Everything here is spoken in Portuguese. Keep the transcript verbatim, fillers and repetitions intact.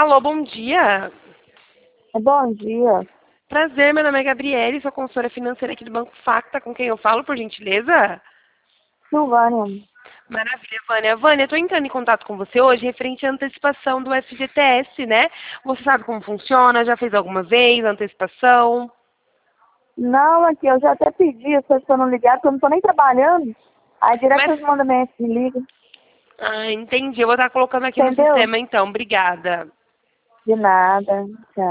Alô, bom dia. Bom dia. Prazer, meu nome é Gabriele, sou consultora financeira aqui do Banco Facta, com quem eu falo, por gentileza? Silvânia. Maravilha, Vânia. Vânia, estou entrando em contato com você hoje referente à antecipação do F G T S, né? Você sabe como funciona? Já fez alguma vez a antecipação? Não, aqui, eu já até pedi, as pessoas estão não ligadas, porque eu não estou nem trabalhando. Aí direto Mas, eles mandam mensagem, me liga. ah, entendi. Eu vou estar colocando aqui no Entendeu? sistema, então. Obrigada. De nada. Tchau.